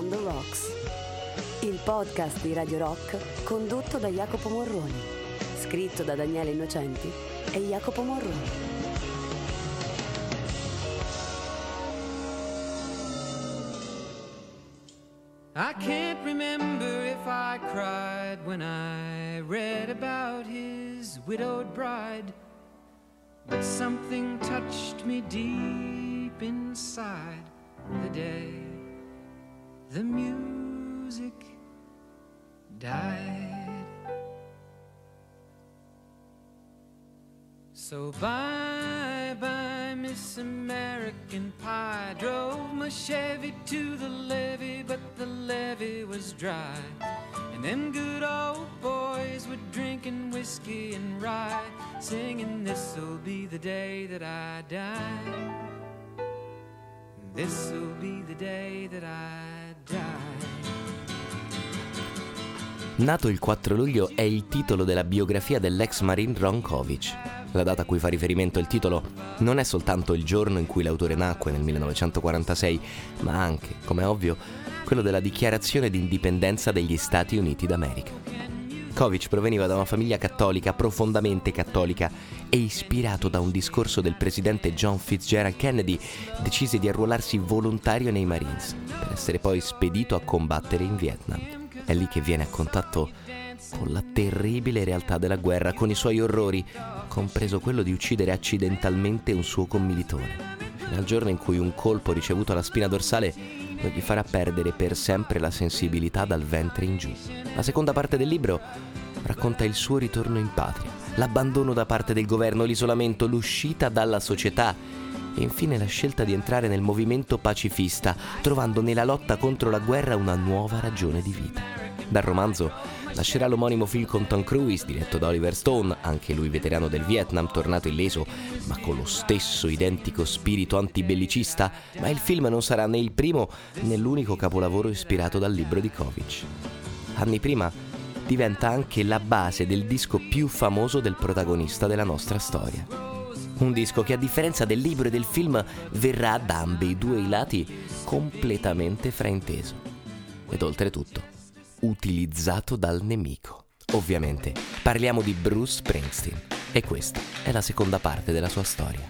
on the Rocks, il podcast di Radio Rock condotto da Jacopo Morroni, scritto da Daniele Innocenti e Jacopo Morroni. I can't remember if I cried when I read about his widowed bride, but something touched me deep inside the day the music died. So bye-bye, Miss American Pie. Drove my Chevy to the levee, but the levee was dry. And them good old boys were drinking whiskey and rye, singing, this'll be the day that I die. This'll be the day that I die. Nato il 4 luglio è il titolo della biografia dell'ex Marine Ron Kovic. La data a cui fa riferimento il titolo non è soltanto il giorno in cui l'autore nacque nel 1946, ma anche, come è ovvio, quello della dichiarazione di indipendenza degli Stati Uniti d'America. Kovic proveniva da una famiglia cattolica, profondamente cattolica, e ispirato da un discorso del presidente John Fitzgerald Kennedy, decise di arruolarsi volontario nei Marines, per essere poi spedito a combattere in Vietnam. È lì che viene a contatto con la terribile realtà della guerra, con i suoi orrori, compreso quello di uccidere accidentalmente un suo commilitone, fino al giorno in cui un colpo ricevuto alla spina dorsale non gli farà perdere per sempre la sensibilità dal ventre in giù. La seconda parte del libro racconta il suo ritorno in patria, l'abbandono da parte del governo, l'isolamento, l'uscita dalla società e infine la scelta di entrare nel movimento pacifista, trovando nella lotta contro la guerra una nuova ragione di vita. Dal romanzo nascerà l'omonimo film con Tom Cruise, diretto da Oliver Stone, anche lui veterano del Vietnam, tornato illeso, ma con lo stesso identico spirito antibellicista, ma il film non sarà né il primo né l'unico capolavoro ispirato dal libro di Kovic. Anni prima diventa anche la base del disco più famoso del protagonista della nostra storia. Un disco che, a differenza del libro e del film, verrà da ambedue i lati completamente frainteso. Ed oltretutto utilizzato dal nemico. Ovviamente parliamo di Bruce Springsteen e questa è la seconda parte della sua storia.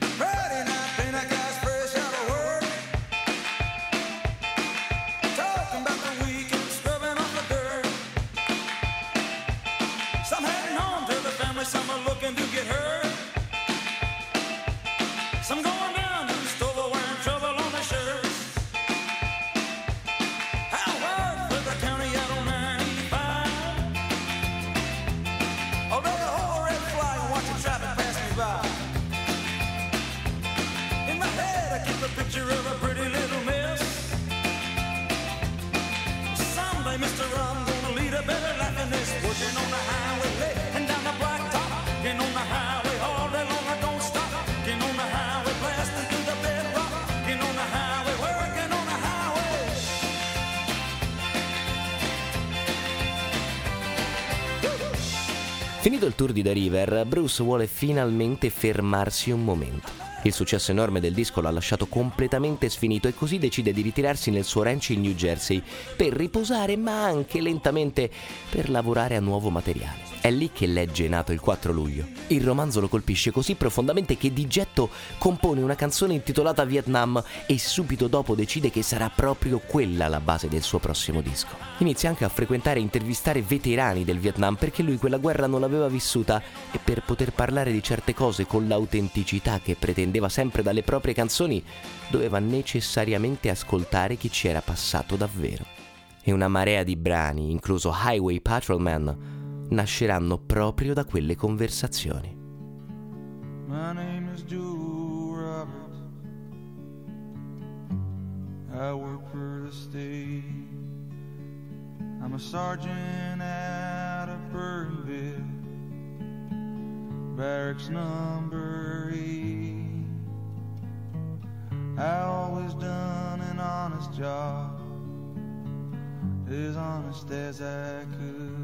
Finito il tour di The River, Bruce vuole finalmente fermarsi un momento. Il successo enorme del disco l'ha lasciato completamente sfinito e così decide di ritirarsi nel suo ranch in New Jersey per riposare, ma anche lentamente per lavorare a nuovo materiale. È lì che legge Nato il 4 luglio. Il romanzo lo colpisce così profondamente che di getto compone una canzone intitolata Vietnam e subito dopo decide che sarà proprio quella la base del suo prossimo disco. Inizia anche a frequentare e intervistare veterani del Vietnam perché lui quella guerra non l'aveva vissuta e per poter parlare di certe cose con l'autenticità che pretendeva sempre dalle proprie canzoni doveva necessariamente ascoltare chi ci era passato davvero. E una marea di brani, incluso Highway Patrolman, nasceranno proprio da quelle conversazioni. My name is Joe Roberts. I work for the state. I'm a sergeant out of Burtonville, barracks number 8. I always done an honest job, as honest as I could.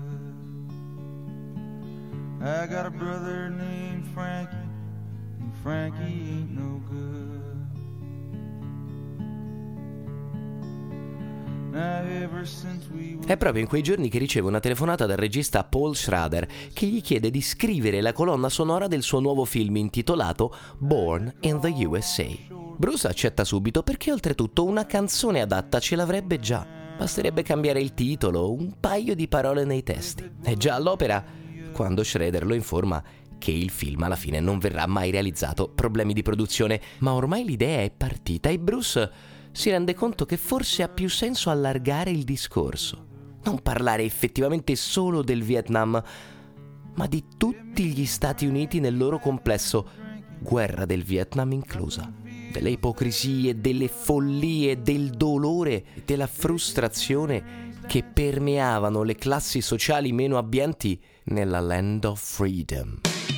I got a brother named Frankie, and Frankie ain't no good. È proprio in quei giorni che riceve una telefonata dal regista Paul Schrader che gli chiede di scrivere la colonna sonora del suo nuovo film intitolato Born in the USA. Bruce accetta subito perché oltretutto una canzone adatta ce l'avrebbe già. Basterebbe cambiare il titolo, un paio di parole nei testi. È già all'opera quando Schrader lo informa che il film alla fine non verrà mai realizzato, problemi di produzione, ma ormai l'idea è partita e Bruce si rende conto che forse ha più senso allargare il discorso, non parlare effettivamente solo del Vietnam, ma di tutti gli Stati Uniti nel loro complesso, guerra del Vietnam inclusa, delle ipocrisie, delle follie, del dolore, della frustrazione che permeavano le classi sociali meno abbienti nella Land of Freedom.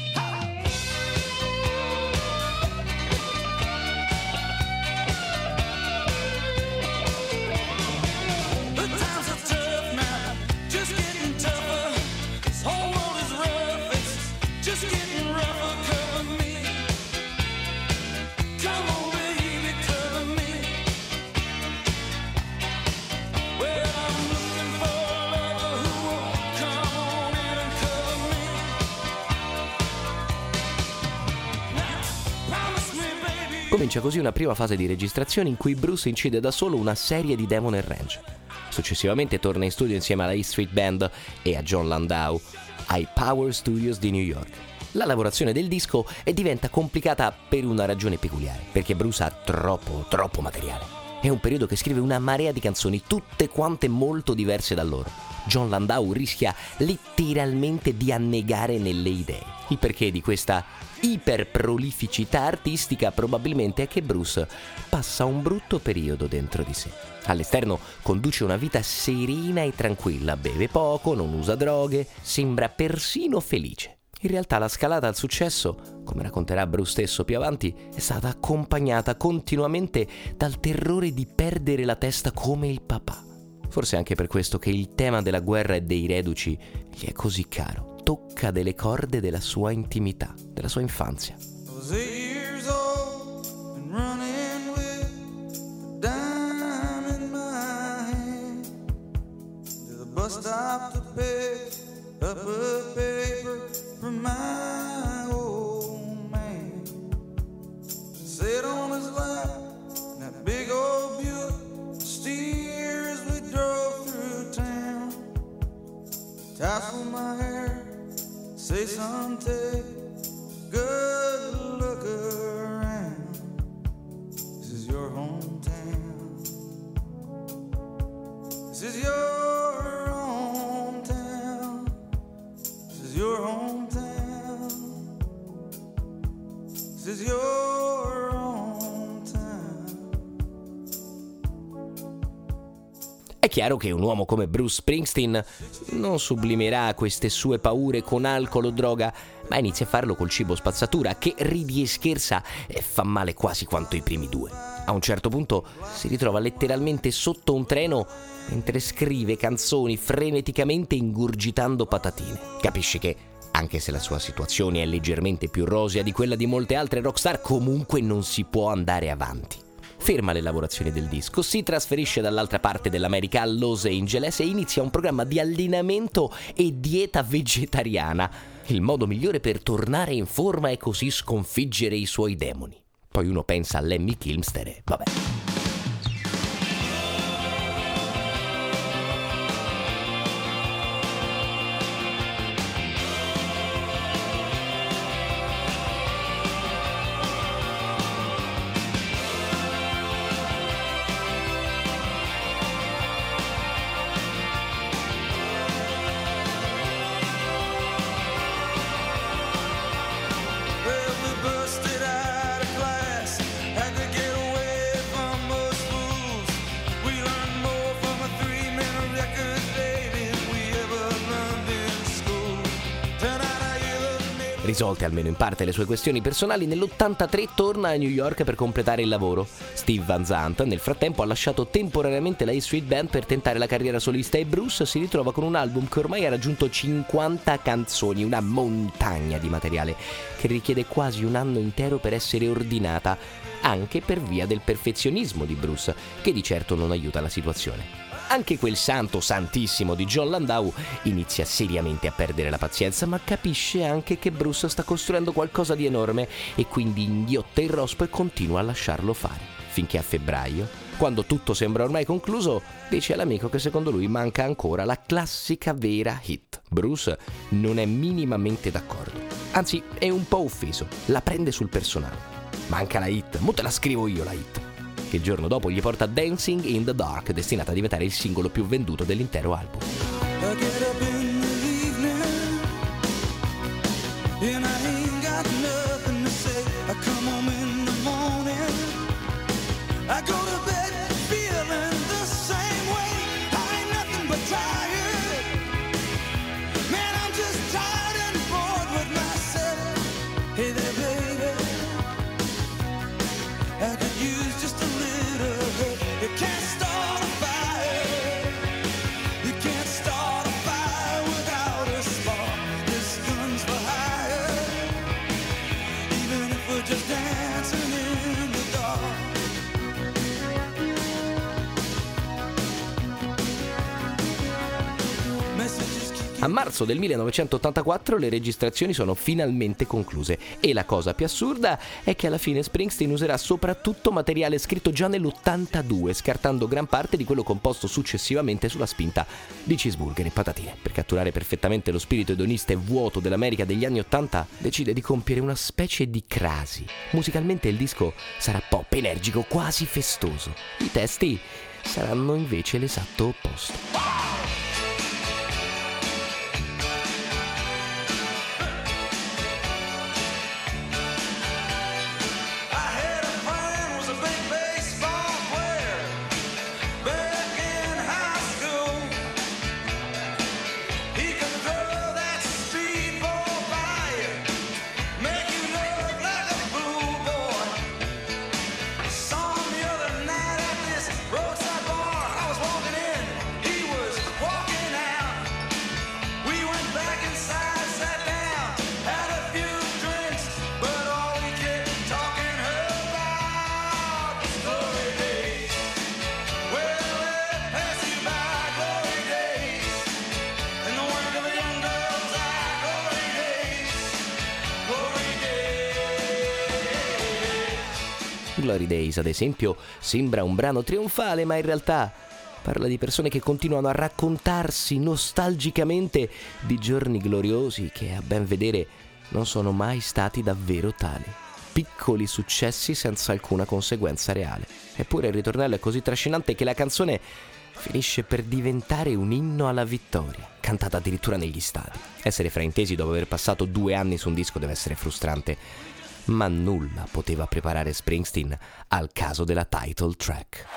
Comincia così una prima fase di registrazione in cui Bruce incide da solo una serie di demo nel range. Successivamente torna in studio insieme alla E Street Band e a Jon Landau ai Power Studios di New York. La lavorazione del disco diventa complicata per una ragione peculiare, perché Bruce ha troppo materiale. È un periodo che scrive una marea di canzoni, tutte quante molto diverse da loro. Jon Landau rischia letteralmente di annegare nelle idee. Il perché di questa iperprolificità artistica probabilmente è che Bruce passa un brutto periodo dentro di sé. All'esterno conduce una vita serena e tranquilla, beve poco, non usa droghe, sembra persino felice. In realtà la scalata al successo, come racconterà Bruce stesso più avanti, è stata accompagnata continuamente dal terrore di perdere la testa come il papà. Forse anche per questo che il tema della guerra e dei reduci gli è così caro. Tocca delle corde della sua intimità, della sua infanzia. Say something, good look around. This is your hometown. This is your hometown. This is your hometown. This is your hometown. È chiaro che un uomo come Bruce Springsteen non sublimerà queste sue paure con alcol o droga, ma inizia a farlo col cibo spazzatura, che ridi e scherza e fa male quasi quanto i primi due. A un certo punto si ritrova letteralmente sotto un treno mentre scrive canzoni freneticamente ingurgitando patatine. Capisci che, anche se la sua situazione è leggermente più rosea di quella di molte altre rockstar, comunque non si può andare avanti. Ferma le lavorazioni del disco, si trasferisce dall'altra parte dell'America, a Los Angeles, e inizia un programma di allenamento e dieta vegetariana, il modo migliore per tornare in forma e così sconfiggere i suoi demoni. Poi uno pensa a Lemmy Kilmister e vabbè. Risolte almeno in parte le sue questioni personali, nell'83 torna a New York per completare il lavoro. Steve Van Zandt nel frattempo ha lasciato temporaneamente la E Street Band per tentare la carriera solista e Bruce si ritrova con un album che ormai ha raggiunto 50 canzoni, una montagna di materiale che richiede quasi un anno intero per essere ordinata, anche per via del perfezionismo di Bruce, che di certo non aiuta la situazione. Anche quel santo santissimo di Jon Landau inizia seriamente a perdere la pazienza, ma capisce anche che Bruce sta costruendo qualcosa di enorme e quindi inghiotta il rospo e continua a lasciarlo fare. Finché a febbraio, quando tutto sembra ormai concluso, dice all'amico che secondo lui manca ancora la classica vera hit. Bruce non è minimamente d'accordo, anzi è un po' offeso, la prende sul personale. Manca la hit, mo te la scrivo io la hit. Che il giorno dopo gli porta Dancing in the Dark, destinata a diventare il singolo più venduto dell'intero album. A marzo del 1984 le registrazioni sono finalmente concluse e la cosa più assurda è che alla fine Springsteen userà soprattutto materiale scritto già nell'82, scartando gran parte di quello composto successivamente sulla spinta di cheeseburger e patatine. Per catturare perfettamente lo spirito edonista e vuoto dell'America degli anni 80 decide di compiere una specie di crasi. Musicalmente il disco sarà pop, energico, quasi festoso. I testi saranno invece l'esatto opposto. Glory Days, ad esempio, sembra un brano trionfale, ma in realtà parla di persone che continuano a raccontarsi nostalgicamente di giorni gloriosi che, a ben vedere, non sono mai stati davvero tali. Piccoli successi senza alcuna conseguenza reale. Eppure il ritornello è così trascinante che la canzone finisce per diventare un inno alla vittoria, cantata addirittura negli stadi. Essere fraintesi dopo aver passato 2 anni su un disco deve essere frustrante, ma nulla poteva preparare Springsteen al caso della title track.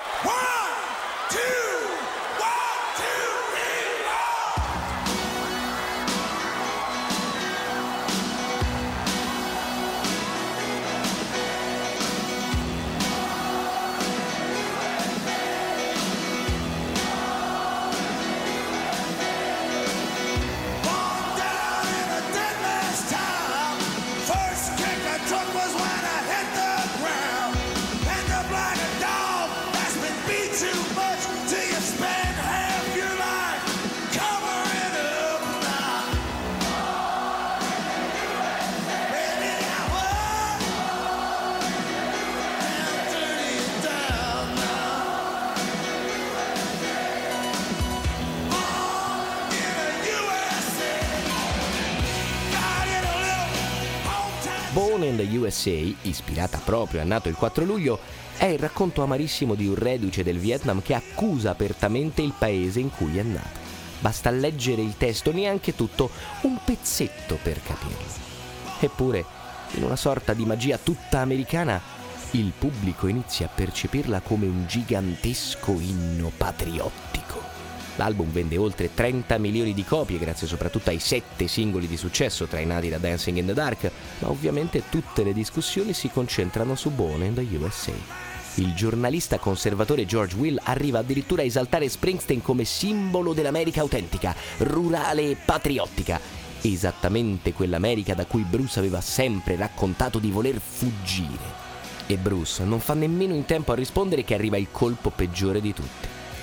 Born in the USA, ispirata proprio a nato il 4 luglio, è il racconto amarissimo di un reduce del Vietnam che accusa apertamente il paese in cui è nato. Basta leggere il testo, neanche tutto, un pezzetto per capirlo. Eppure, in una sorta di magia tutta americana, il pubblico inizia a percepirla come un gigantesco inno patriottico. L'album vende oltre 30 milioni di copie grazie soprattutto ai 7 singoli di successo trainati da Dancing in the Dark, ma ovviamente tutte le discussioni si concentrano su Born in the USA. Il giornalista conservatore George Will arriva addirittura a esaltare Springsteen come simbolo dell'America autentica, rurale e patriottica, esattamente quell'America da cui Bruce aveva sempre raccontato di voler fuggire. E Bruce non fa nemmeno in tempo a rispondere che arriva il colpo peggiore di tutti.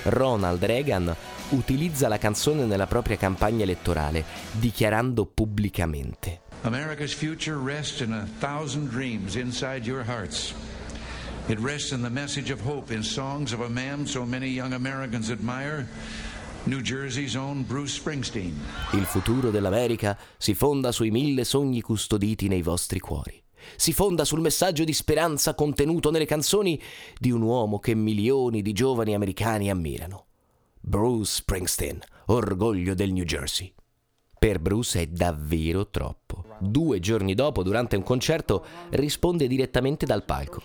Ronald Reagan utilizza la canzone nella propria campagna elettorale, dichiarando pubblicamente: America's future rests in 1,000 dreams inside your hearts. It rests in the message of hope in songs of a man so many young Americans admire, New Jersey's own Bruce Springsteen. Il futuro dell'America si fonda sui 1000 sogni custoditi nei vostri cuori. Si fonda sul messaggio di speranza contenuto nelle canzoni di un uomo che milioni di giovani americani ammirano. Bruce Springsteen, orgoglio del New Jersey. Per Bruce è davvero troppo. 2 giorni dopo, durante un concerto, risponde direttamente dal palco.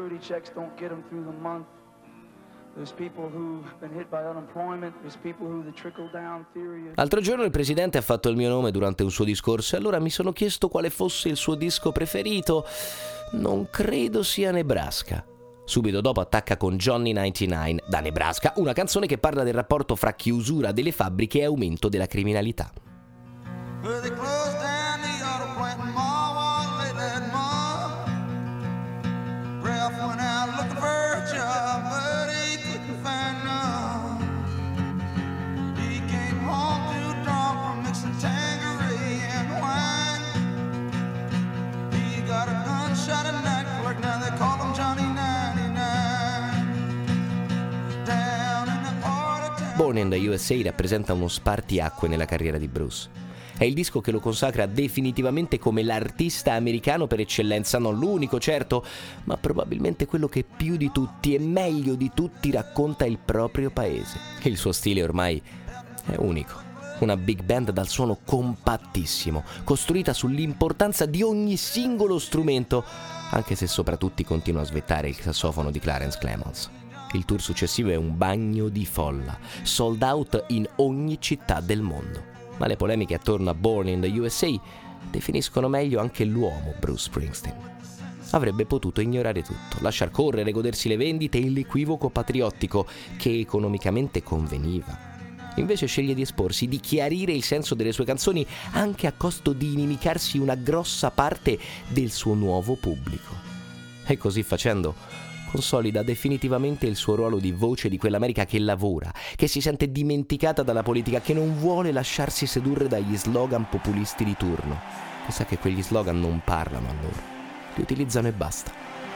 L'altro giorno il presidente ha fatto il mio nome durante un suo discorso e allora mi sono chiesto quale fosse il suo disco preferito. Non credo sia Nebraska. Subito dopo attacca con Johnny 99 da Nebraska, una canzone che parla del rapporto fra chiusura delle fabbriche e aumento della criminalità. They closed down the auto plant in Marwan late that month. Ralph went out looking for a job, but he couldn't find none. He came home too drunk from mixing Tanqueray and wine. He got a gunshot at night clerk, now they call him Johnny 99. Down in the part of town. Born in the USA rappresenta uno spartiacque nella carriera di Bruce. È il disco che lo consacra definitivamente come l'artista americano per eccellenza, non l'unico certo, ma probabilmente quello che più di tutti e meglio di tutti racconta il proprio paese. Il suo stile ormai è unico, una big band dal suono compattissimo, costruita sull'importanza di ogni singolo strumento, anche se sopra tutti continua a svettare il sassofono di Clarence Clemons. Il tour successivo è un bagno di folla, sold out in ogni città del mondo. Ma le polemiche attorno a Born in the USA definiscono meglio anche l'uomo Bruce Springsteen. Avrebbe potuto ignorare tutto, lasciar correre, godersi le vendite e l'equivoco patriottico che economicamente conveniva. Invece sceglie di esporsi, di chiarire il senso delle sue canzoni anche a costo di inimicarsi una grossa parte del suo nuovo pubblico. E così facendo consolida definitivamente il suo ruolo di voce di quell'America che lavora, che si sente dimenticata dalla politica, che non vuole lasciarsi sedurre dagli slogan populisti di turno, che sa che quegli slogan non parlano a loro, li utilizzano e basta.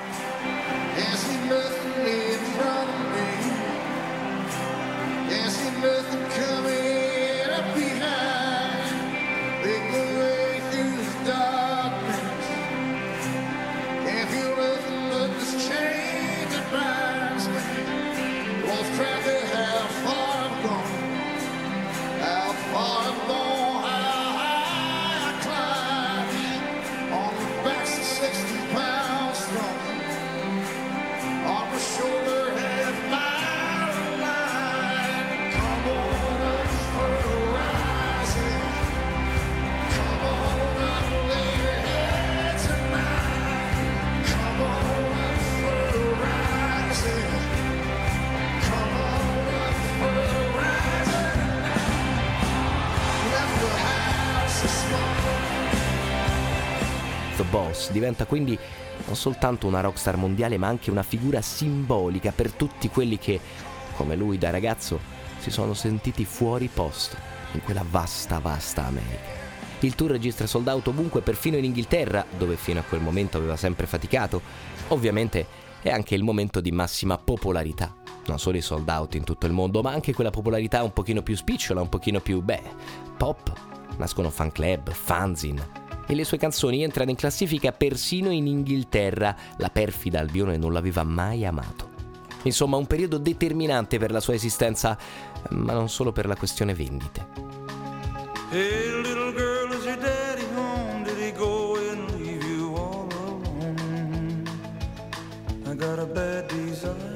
The Boss diventa quindi non soltanto una rockstar mondiale, ma anche una figura simbolica per tutti quelli che, come lui da ragazzo, si sono sentiti fuori posto in quella vasta America. Il tour registra sold out ovunque, perfino in Inghilterra, dove fino a quel momento aveva sempre faticato. Ovviamente è anche il momento di massima popolarità. Non solo i sold out in tutto il mondo, ma anche quella popolarità un pochino più spicciola, un pochino più, pop. Nascono fan club, fanzine. E le sue canzoni entrano in classifica persino in Inghilterra. La perfida Albione non l'aveva mai amato. Insomma, un periodo determinante per la sua esistenza, ma non solo per la questione vendite. Hey little girl, is your daddy home? Did he go and leave you all alone? I got a bad desire.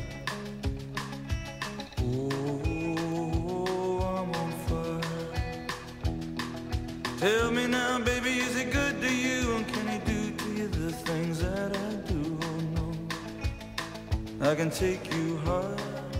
Tell me now, baby, is he good to you? And can he do to you the things that I do? Oh no, I can take you high.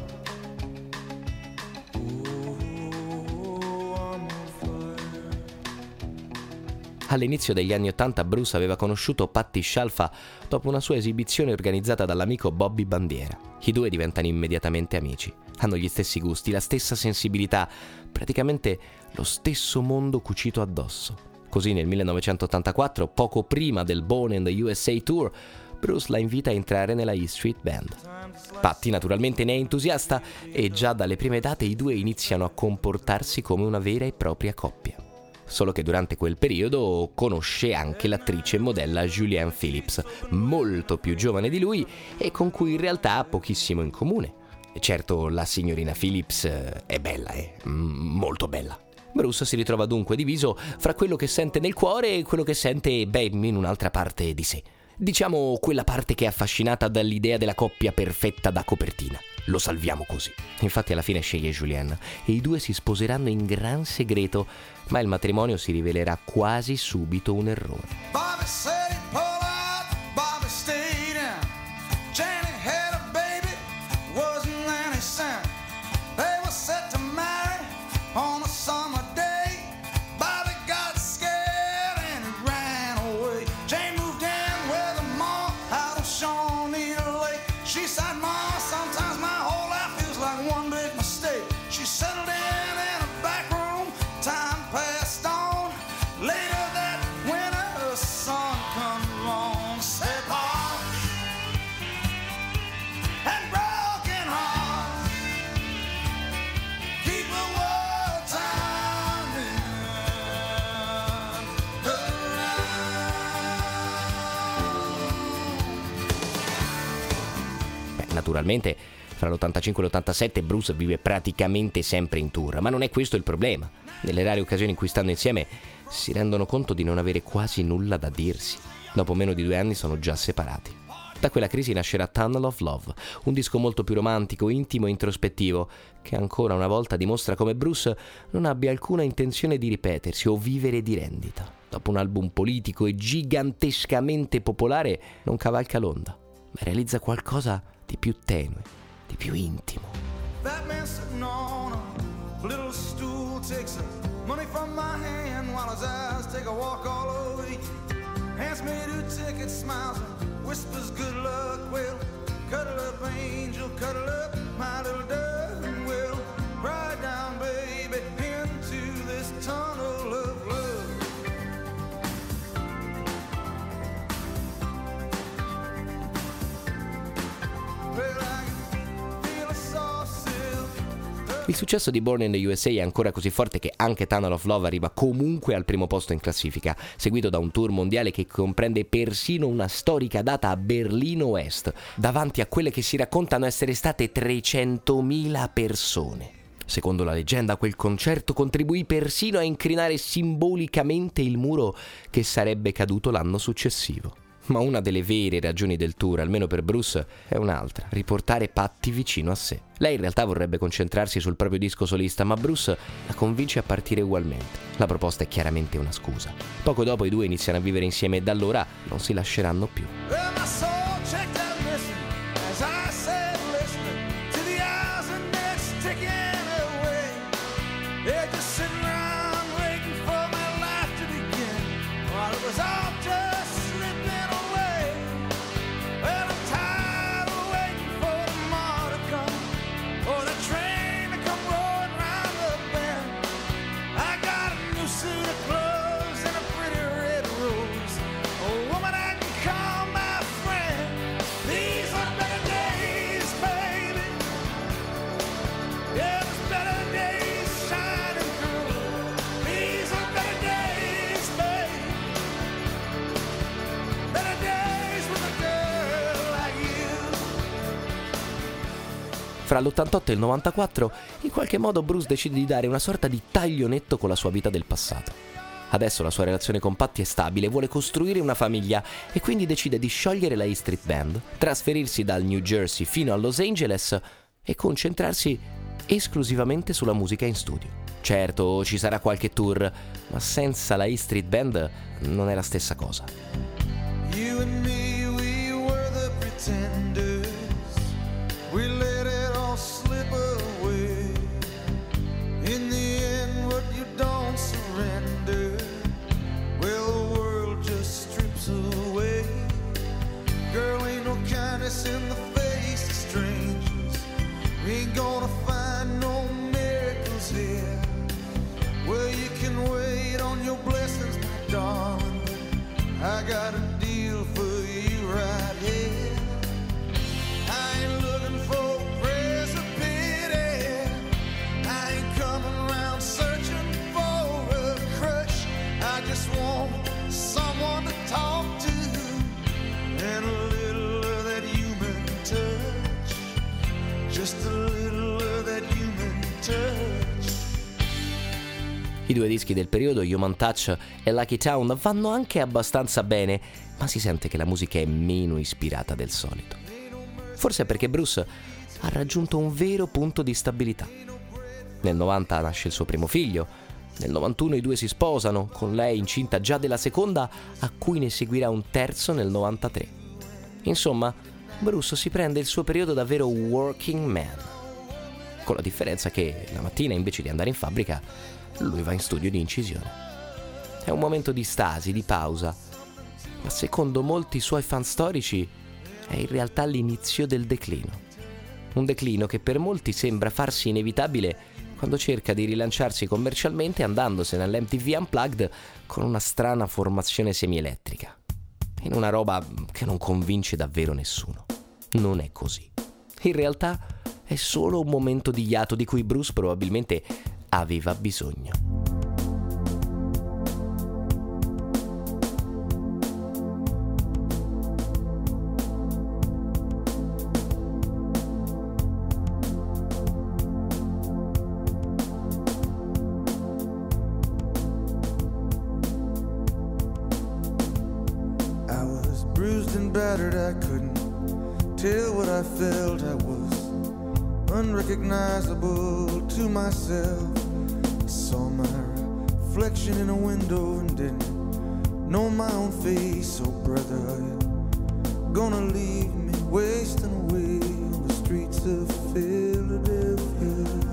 All'inizio degli anni '80 Bruce aveva conosciuto Patti Scialfa dopo una sua esibizione organizzata dall'amico Bobby Bandiera. I due diventano immediatamente amici. Hanno gli stessi gusti, la stessa sensibilità, praticamente lo stesso mondo cucito addosso. Così nel 1984, poco prima del Born in the USA Tour, Bruce la invita a entrare nella E Street Band. Patti naturalmente ne è entusiasta e già dalle prime date i due iniziano a comportarsi come una vera e propria coppia. Solo che durante quel periodo conosce anche l'attrice e modella Julianne Phillips, molto più giovane di lui e con cui in realtà ha pochissimo in comune. Certo, la signorina Phillips è bella, molto bella. Bruce si ritrova dunque diviso fra quello che sente nel cuore e quello che sente, in un'altra parte di sé. Diciamo quella parte che è affascinata dall'idea della coppia perfetta da copertina. Lo salviamo così. Infatti alla fine sceglie Julianne e i due si sposeranno in gran segreto, ma il matrimonio si rivelerà quasi subito un errore. Bobby said he'd pull out, Bobby stayed in. Janet had a baby, wasn't any sin. They were set to marry on a summer day. Bobby got scared and he ran away. Jane moved in with a mom out of Shawnee Lake. She said, "Mom, sometimes my whole life feels like one big mistake." She settled in a back room, time passed on. Later that winter, the sun comes along. Said, "Paul," and broken hearts keep the world turning around. Naturalmente, fra l'85 e l'87 Bruce vive praticamente sempre in tour, ma non è questo il problema. Nelle rare occasioni in cui stanno insieme si rendono conto di non avere quasi nulla da dirsi. Dopo meno di 2 anni sono già separati. Da quella crisi nascerà Tunnel of Love, un disco molto più romantico, intimo e introspettivo, che ancora una volta dimostra come Bruce non abbia alcuna intenzione di ripetersi o vivere di rendita. Dopo un album politico e gigantescamente popolare non cavalca l'onda, ma realizza qualcosa di più tenue, di più intimo. That man sitting on a little stool takes the money from my hand while his eyes take a walk all over me. Hands me 2 tickets, smiles and whispers good luck. Well, cuddle up, angel, cuddle up, my little dove, and we'll ride down, baby, into this tunnel of love. Well, I can feel a soft silk. Il successo di Born in the USA è ancora così forte che anche Tunnel of Love arriva comunque al primo posto in classifica, seguito da un tour mondiale che comprende persino una storica data a Berlino Est, davanti a quelle che si raccontano essere state 300.000 persone. Secondo la leggenda, quel concerto contribuì persino a incrinare simbolicamente il muro che sarebbe caduto l'anno successivo. Ma una delle vere ragioni del tour, almeno per Bruce, è un'altra: riportare Patti vicino a sé. Lei in realtà vorrebbe concentrarsi sul proprio disco solista, ma Bruce la convince a partire ugualmente. La proposta è chiaramente una scusa. Poco dopo i due iniziano a vivere insieme e da allora non si lasceranno più. Well, my soul checked out missing as I sat listening to the hours and minutes ticking away. They're just sitting around waiting for my life to begin while it was all just slipping away. Well, I'm tired of waiting for tomorrow to come, or the train to come rolling round the bend. I got a new suit of clothes and a pretty red rose, a woman I can call my friend. These are better days, baby. Yeah, there's better days shining through. These are better days, baby. Better days with a girl like you. Fra l'88 e il 94, in qualche modo Bruce decide di dare una sorta di taglio netto con la sua vita del passato. Adesso la sua relazione con Patti è stabile, vuole costruire una famiglia e quindi decide di sciogliere la E Street Band, trasferirsi dal New Jersey fino a Los Angeles e concentrarsi esclusivamente sulla musica in studio. Certo, ci sarà qualche tour, ma senza la E Street Band non è la stessa cosa. You and me, we were the pretenders. We let it all slip away. In the end, what you don't surrender, well, the world just strips away. Girl, ain't no kindness in the face of strangers. We ain't gonna find on your blessings, my darling. I got a deal for you right here. I ain't looking for praise or pity. I ain't coming around searching for a crush. I just want someone to talk to and a little of that human touch. Just a little of that human touch. I due dischi del periodo, Human Touch e Lucky Town, vanno anche abbastanza bene, ma si sente che la musica è meno ispirata del solito. Forse perché Bruce ha raggiunto un vero punto di stabilità. Nel 90 nasce il suo primo figlio, nel 91 i due si sposano, con lei incinta già della seconda, a cui ne seguirà un terzo nel 93. Insomma, Bruce si prende il suo periodo davvero working man, con la differenza che la mattina, invece di andare in fabbrica, lui va in studio di incisione. È un momento di stasi, di pausa, ma secondo molti suoi fan storici è in realtà l'inizio del declino. Un declino che per molti sembra farsi inevitabile quando cerca di rilanciarsi commercialmente andandosene all'MTV Unplugged con una strana formazione semielettrica. In una roba che non convince davvero nessuno. Non è così. In realtà è solo un momento di iato di cui Bruce probabilmente aveva bisogno. I was bruised and battered, I couldn't tell what I felt. I was unrecognizable to myself. I saw my reflection in a window and didn't know my own face. Oh brother, are you gonna leave me wasting away on the streets of Philadelphia?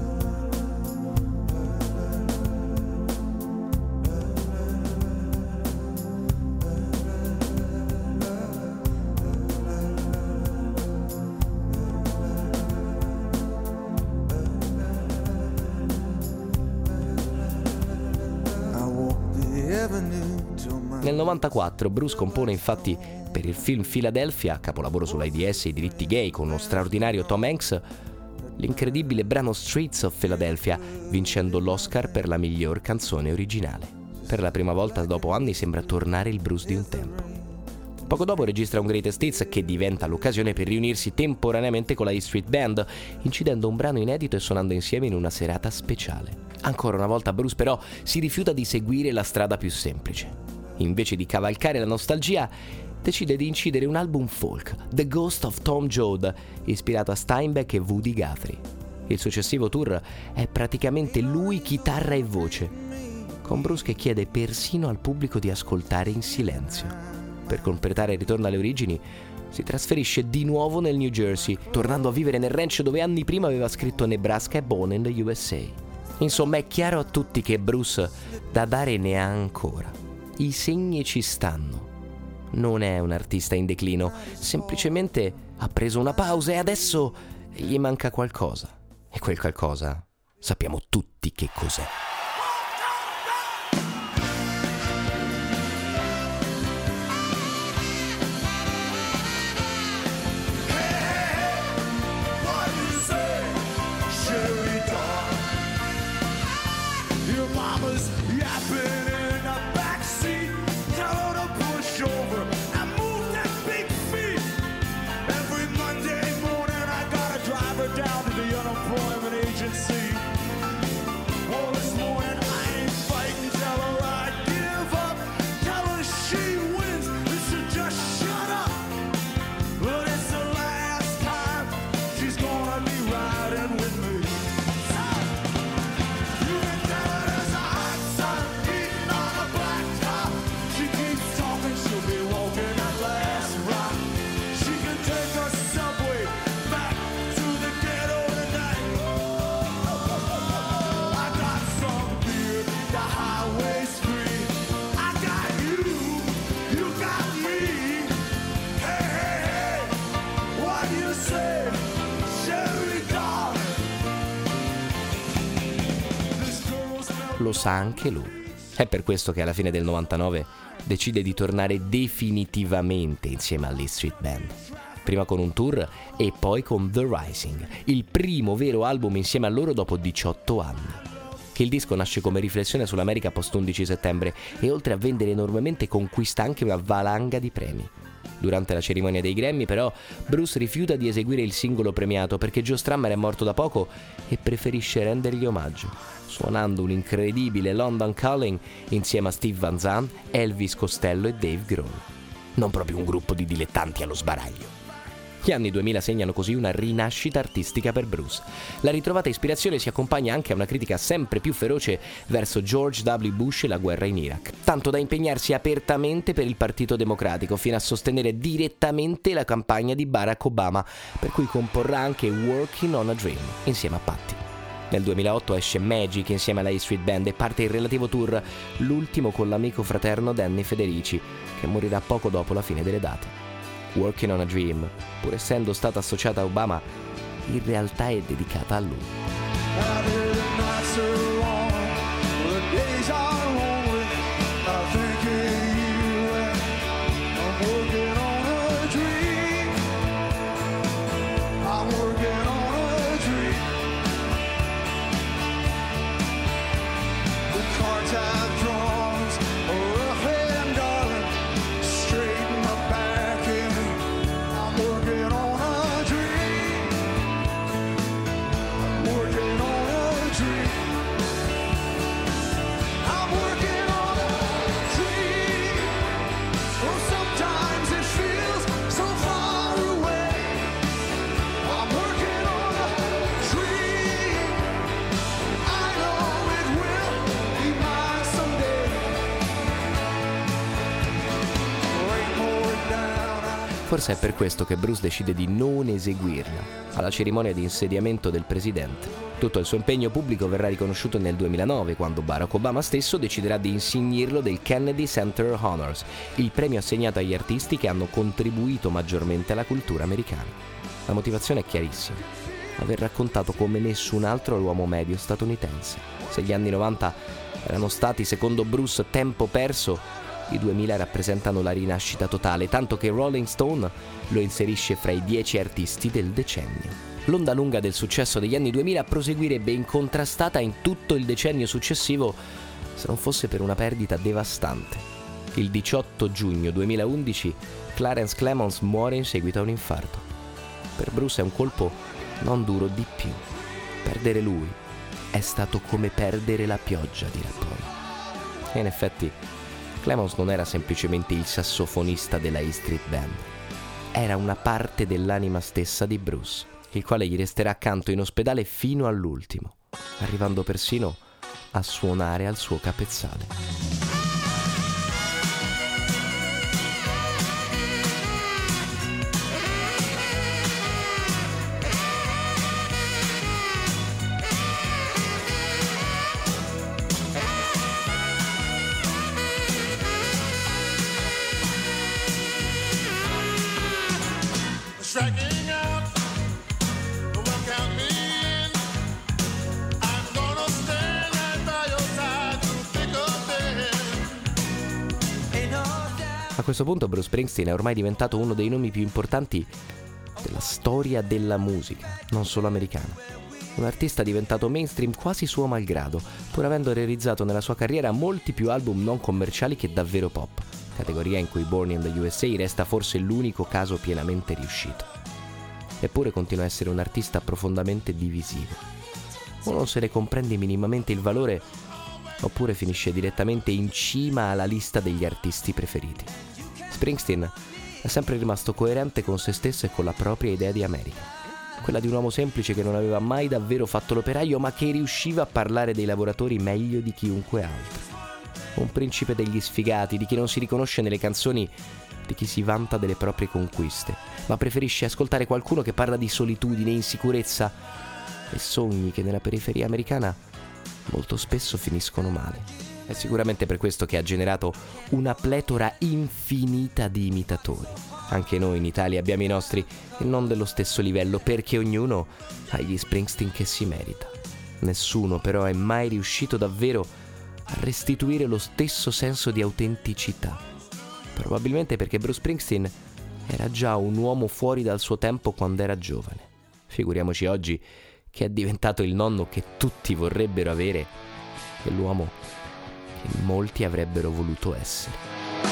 Nel 94 Bruce compone infatti per il film Philadelphia, capolavoro sull'AIDS e i diritti gay con uno straordinario Tom Hanks, l'incredibile brano Streets of Philadelphia, vincendo l'Oscar per la miglior canzone originale. Per la prima volta dopo anni sembra tornare il Bruce di un tempo. Poco dopo registra un Greatest Hits che diventa l'occasione per riunirsi temporaneamente con la E Street Band, incidendo un brano inedito e suonando insieme in una serata speciale. Ancora una volta Bruce però si rifiuta di seguire la strada più semplice. Invece di cavalcare la nostalgia, decide di incidere un album folk, The Ghost of Tom Joad, ispirato a Steinbeck e Woody Guthrie. Il successivo tour è praticamente lui chitarra e voce, con Bruce che chiede persino al pubblico di ascoltare in silenzio. Per completare il ritorno alle origini, si trasferisce di nuovo nel New Jersey, tornando a vivere nel ranch dove anni prima aveva scritto Nebraska e Born in the USA. Insomma, è chiaro a tutti che Bruce da dare ne ha ancora. I segni ci stanno. Non è un artista in declino, semplicemente ha preso una pausa e adesso gli manca qualcosa. E quel qualcosa sappiamo tutti che cos'è. Lo sa anche lui. È per questo che alla fine del 99 decide di tornare definitivamente insieme all'E Street Band. Prima con un tour e poi con The Rising, il primo vero album insieme a loro dopo 18 anni. Il disco nasce come riflessione sull'America post 11 settembre e oltre a vendere enormemente conquista anche una valanga di premi. Durante la cerimonia dei Grammy però Bruce rifiuta di eseguire il singolo premiato perché Joe Strummer è morto da poco e preferisce rendergli omaggio, suonando un incredibile London Calling insieme a Steve Van Zandt, Elvis Costello e Dave Grohl. Non proprio un gruppo di dilettanti allo sbaraglio. Gli anni 2000 segnano così una rinascita artistica per Bruce. La ritrovata ispirazione si accompagna anche a una critica sempre più feroce verso George W. Bush e la guerra in Iraq, tanto da impegnarsi apertamente per il Partito Democratico fino a sostenere direttamente la campagna di Barack Obama, per cui comporrà anche Working on a Dream insieme a Patti. Nel 2008 esce Magic insieme alla A Street Band e parte il relativo tour, l'ultimo con l'amico fraterno Danny Federici, che morirà poco dopo la fine delle date. Working on a Dream, pur essendo stata associata a Obama, in realtà è dedicata a lui. Forse è per questo che Bruce decide di non eseguirla alla cerimonia di insediamento del presidente. Tutto il suo impegno pubblico verrà riconosciuto nel 2009, quando Barack Obama stesso deciderà di insignirlo del Kennedy Center Honors, il premio assegnato agli artisti che hanno contribuito maggiormente alla cultura americana. La motivazione è chiarissima: aver raccontato come nessun altro l'uomo medio statunitense. Se gli anni 90 erano stati, secondo Bruce, tempo perso, i 2000 rappresentano la rinascita totale, tanto che Rolling Stone lo inserisce fra i 10 artisti del decennio. L'onda lunga del successo degli anni 2000 proseguirebbe incontrastata in tutto il decennio successivo, se non fosse per una perdita devastante. Il 18 giugno 2011 Clarence Clemons muore in seguito a un infarto. Per Bruce è un colpo non duro di più. Perdere lui è stato come perdere la pioggia, dirà poi. E in effetti Clemons non era semplicemente il sassofonista della A Street Band, era una parte dell'anima stessa di Bruce, il quale gli resterà accanto in ospedale fino all'ultimo, arrivando persino a suonare al suo capezzale. Striking out, well, count me in. I'm gonna stand right by your side to pick up the A questo punto Bruce Springsteen è ormai diventato uno dei nomi più importanti della storia della musica, non solo americana. Un artista diventato mainstream quasi suo malgrado, pur avendo realizzato nella sua carriera molti più album non commerciali che davvero pop, categoria in cui Born in the USA resta forse l'unico caso pienamente riuscito. Eppure continua a essere un artista profondamente divisivo. O non se ne comprende minimamente il valore, oppure finisce direttamente in cima alla lista degli artisti preferiti. Springsteen è sempre rimasto coerente con se stesso e con la propria idea di America, quella di un uomo semplice che non aveva mai davvero fatto l'operaio, ma che riusciva a parlare dei lavoratori meglio di chiunque altro. Un principe degli sfigati, di chi non si riconosce nelle canzoni di chi si vanta delle proprie conquiste, ma preferisce ascoltare qualcuno che parla di solitudine, insicurezza e sogni che nella periferia americana molto spesso finiscono male. È sicuramente per questo che ha generato una pletora infinita di imitatori. Anche noi in Italia abbiamo i nostri, e non dello stesso livello, perché ognuno ha gli Springsteen che si merita. Nessuno però è mai riuscito davvero a restituire lo stesso senso di autenticità. Probabilmente perché Bruce Springsteen era già un uomo fuori dal suo tempo quando era giovane. Figuriamoci oggi che è diventato il nonno che tutti vorrebbero avere e l'uomo che molti avrebbero voluto essere.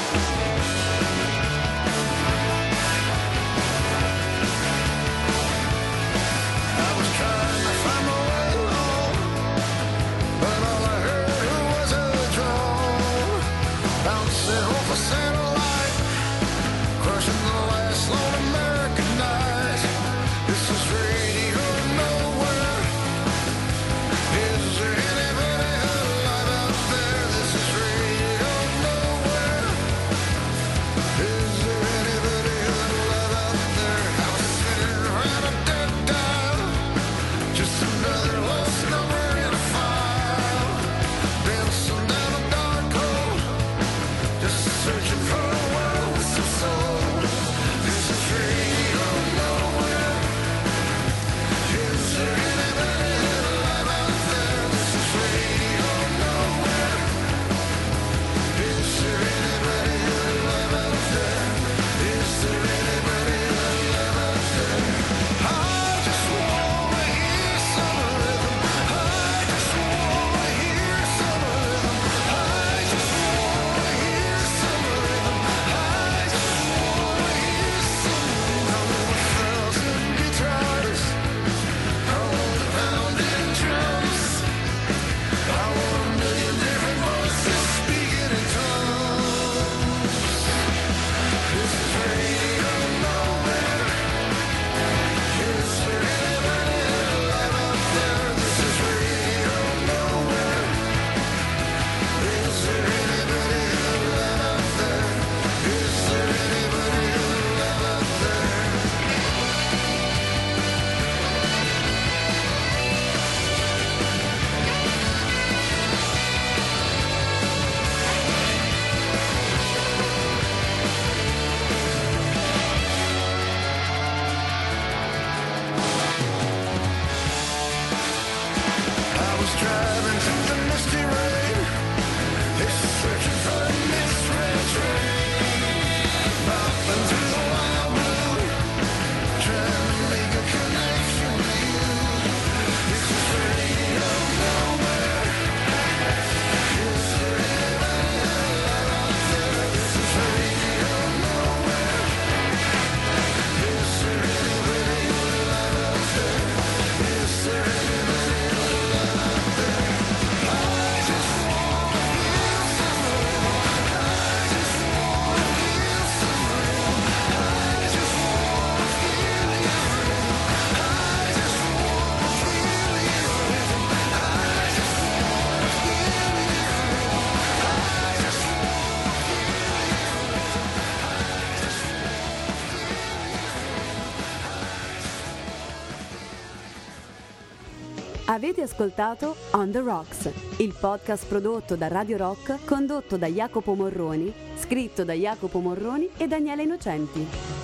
Avete ascoltato On The Rocks, il podcast prodotto da Radio Rock, condotto da Jacopo Morroni, scritto da Jacopo Morroni e Daniele Innocenti.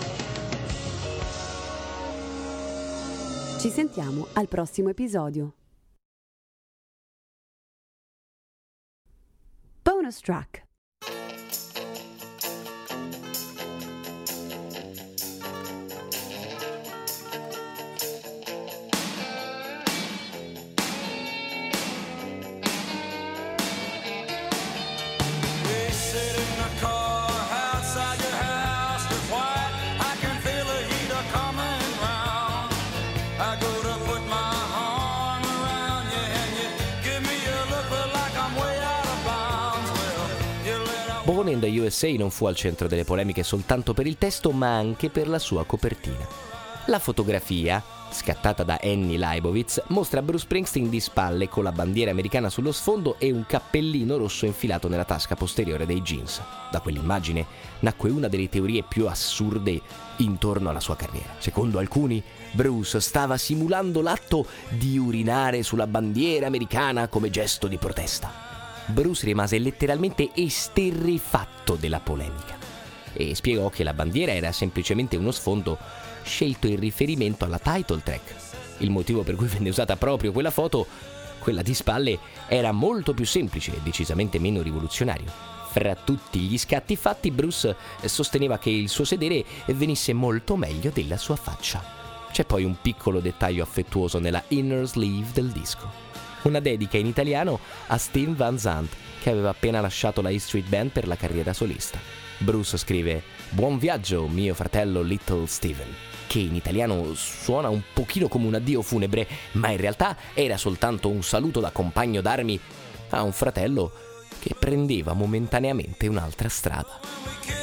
Ci sentiamo al prossimo episodio. Bonus track. Born in the USA non fu al centro delle polemiche soltanto per il testo, ma anche per la sua copertina. La fotografia, scattata da Annie Leibovitz, mostra Bruce Springsteen di spalle con la bandiera americana sullo sfondo e un cappellino rosso infilato nella tasca posteriore dei jeans. Da quell'immagine nacque una delle teorie più assurde intorno alla sua carriera. Secondo alcuni, Bruce stava simulando l'atto di urinare sulla bandiera americana come gesto di protesta. Bruce rimase letteralmente esterrefatto della polemica e spiegò che la bandiera era semplicemente uno sfondo scelto in riferimento alla title track. Il motivo per cui venne usata proprio quella foto quella di spalle era molto più semplice e decisamente meno rivoluzionario. Fra tutti gli scatti fatti, Bruce sosteneva che il suo sedere venisse molto meglio della sua faccia. C'è poi un piccolo dettaglio affettuoso nella inner sleeve del disco. Una dedica in italiano a Steve Van Zandt, che aveva appena lasciato la E Street Band per la carriera solista. Bruce scrive: "Buon viaggio, mio fratello Little Steven", che in italiano suona un pochino come un addio funebre, ma in realtà era soltanto un saluto da compagno d'armi a un fratello che prendeva momentaneamente un'altra strada.